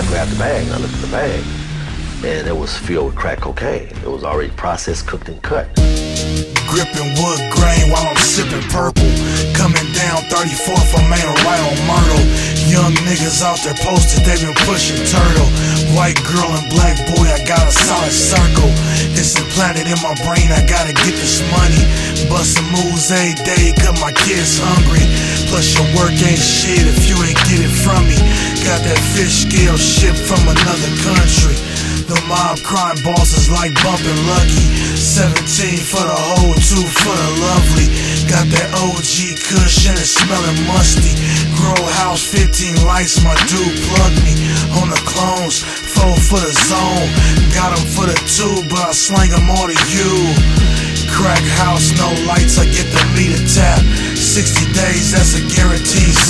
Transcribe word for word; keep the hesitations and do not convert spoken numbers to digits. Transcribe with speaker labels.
Speaker 1: I grabbed the bag and I looked at the bag, and it was filled with crack cocaine. It was already processed, cooked, and cut.
Speaker 2: Gripping wood grain while I'm sipping purple. Coming down thirty-fourth, I made a right on Myrtle. Young niggas out there posted, they been pushing turtle. White girl and black boy, I got a solid circle. It's implanted in my brain, I gotta get this money. Bustin' moves every day, cause my kids hungry. Plus your work ain't shit if you ain't get it from me. Got that fish scale shipped from another country. The mob crime bosses like bumpin' Lucky. Seventeen for the whole, two for the lovely. Got that O G kush and it's smellin' musty. Grow house, fifteen lights, my dude plugged me. On the clones, four for the zone. Got them for the two, but I slang them all to you. Crack house, no lights, I get the meter tap. Sixty days, that's a guarantee.